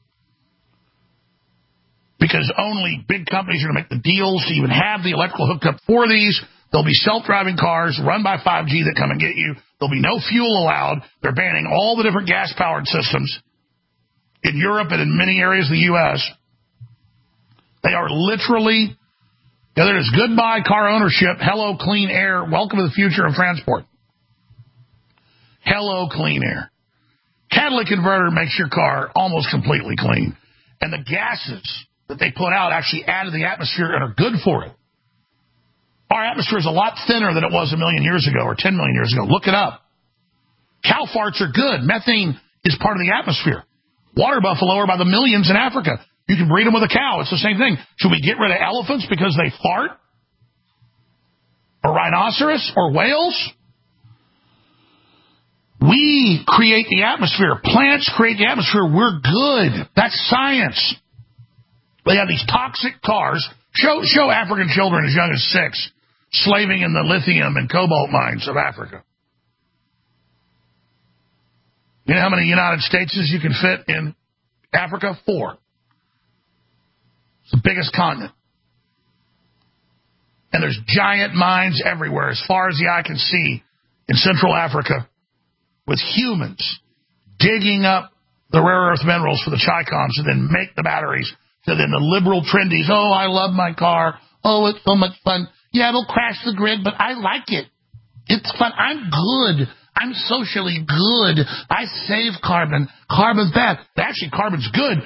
Because only big companies are going to make the deals to even have the electrical hooked up for these. There'll be self-driving cars run by five G that come and get you. There'll be no fuel allowed. They're banning all the different gas-powered systems in Europe and in many areas of the U S. They are literally, there is goodbye car ownership, hello clean air, welcome to the future of transport. Hello clean air. Catalytic converter makes your car almost completely clean. And the gases that they put out actually add to the atmosphere and are good for it. Our atmosphere is a lot thinner than it was a million years ago or ten million years ago. Look it up. Cow farts are good. Methane is part of the atmosphere. Water buffalo are by the millions in Africa. You can breed them with a cow. It's the same thing. Should we get rid of elephants because they fart? Or rhinoceros? Or whales? We create the atmosphere. Plants create the atmosphere. We're good. That's science. They have these toxic cars. Show, show African children as young as six slaving in the lithium and cobalt mines of Africa. You know how many United States you can fit in Africa? Four. It's the biggest continent. And there's giant mines everywhere, as far as the eye can see, in Central Africa, with humans digging up the rare earth minerals for the Chicoms and then make the batteries. So then the liberal trendies, oh, I love my car. Oh, it's so much fun. Yeah, it'll crash the grid, but I like it. It's fun. I'm good. I'm socially good. I save carbon. Carbon's bad. Actually, carbon's good.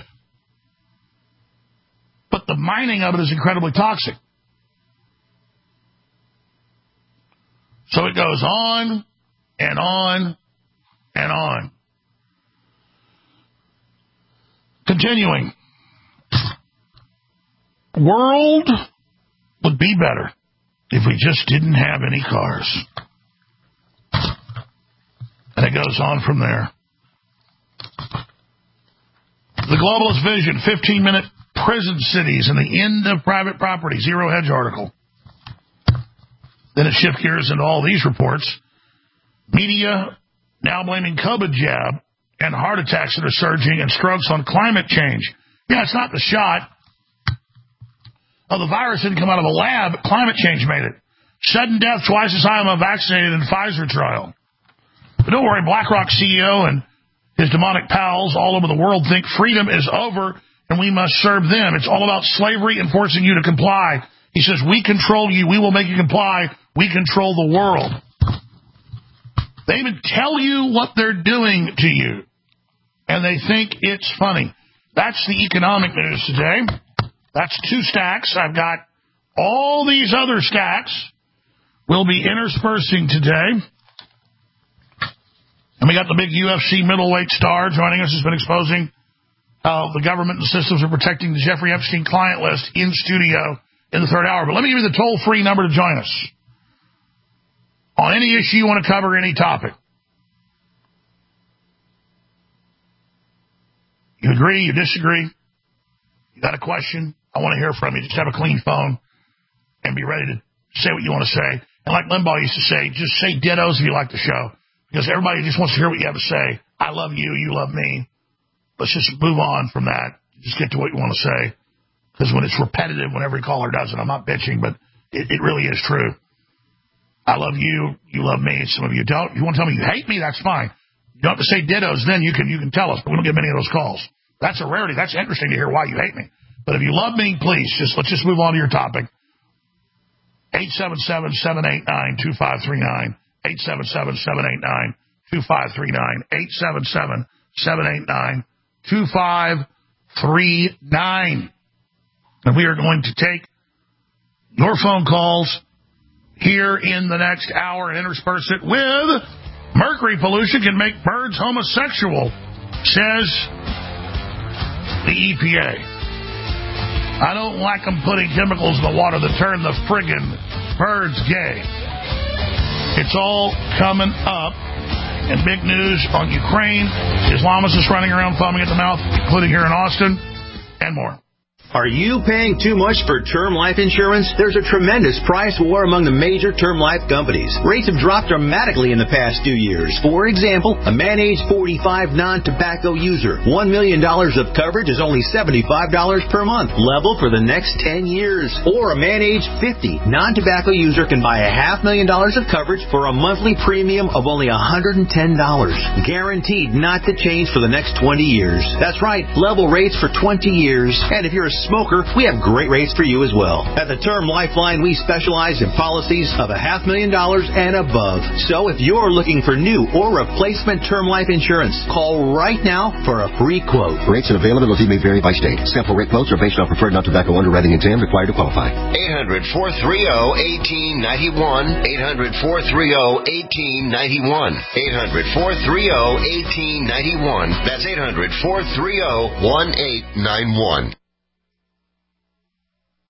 But the mining of it is incredibly toxic. So it goes on and on and on. Continuing. World would be better if we just didn't have any cars. And it goes on from there. The Globalist Vision, fifteen-minute prison cities and the end of private property, Zero Hedge article. Then it shifts gears into all these reports. Media now blaming COVID jab and heart attacks that are surging and strokes on climate change. Yeah, it's not the shot. Oh, the virus didn't come out of a lab. Climate change made it. Sudden death twice as high among vaccinated in Pfizer trial. But don't worry, BlackRock C E O and his demonic pals all over the world think freedom is over and we must serve them. It's all about slavery and forcing you to comply. He says, we control you. We will make you comply. We control the world. They even tell you what they're doing to you, and they think it's funny. That's the economic news today. That's two stacks. I've got all these other stacks we'll be interspersing today. And we got the big U F C middleweight star joining us, who's been exposing how the government and systems are protecting the Jeffrey Epstein client list in studio in the third hour. But let me give you the toll-free number to join us on any issue you want to cover, any topic. You agree, you disagree, you got a question, I want to hear from you. Just have a clean phone and be ready to say what you want to say. And like Limbaugh used to say, just say dittos if you like the show. Because everybody just wants to hear what you have to say. I love you, you love me. Let's just move on from that. Just get to what you want to say. Because when it's repetitive, when every caller does it, I'm not bitching, but it, it really is true. I love you, you love me. Some of you don't. If you want to tell me you hate me, that's fine. You don't have to say dittos, then you can you can tell us. But we don't get many of those calls. That's a rarity. That's interesting to hear why you hate me. But if you love me, please, just let's just move on to your topic. eight seven seven, seven eight nine, two five three nine. eight seven seven, seven eight nine, two five three nine. eight seven seven, seven eight nine, two five three nine. And we are going to take your phone calls here in the next hour and intersperse it with mercury pollution can make birds homosexual, says the E P A. I don't like them putting chemicals in the water that turn the friggin' birds gay. It's all coming up. And big news on Ukraine. Islamists running around foaming at the mouth, including here in Austin, and more. Are you paying too much for term life insurance? There's a tremendous price war among the major term life companies. Rates have dropped dramatically in the past two years. For example, a man age forty-five non-tobacco user, one million dollars of coverage is only seventy-five dollars per month, level for the next ten years. Or a man age fifty non-tobacco user can buy a half million dollars of coverage for a monthly premium of only one hundred ten dollars. Guaranteed not to change for the next twenty years. That's right, level rates for twenty years. And if you're a smoker, we have great rates for you as well. At the Term Lifeline, we specialize in policies of a half million dollars and above. So if you're looking for new or replacement term life insurance, call right now for a free quote. Rates and availability may vary by state. Sample rate quotes are based on preferred non-tobacco underwriting exam required to qualify. eight hundred, four three zero, one eight nine one. eight hundred, four three zero, one eight nine one. eight hundred, four three zero, one eight nine one. That's eight hundred, four three zero, one eight nine one.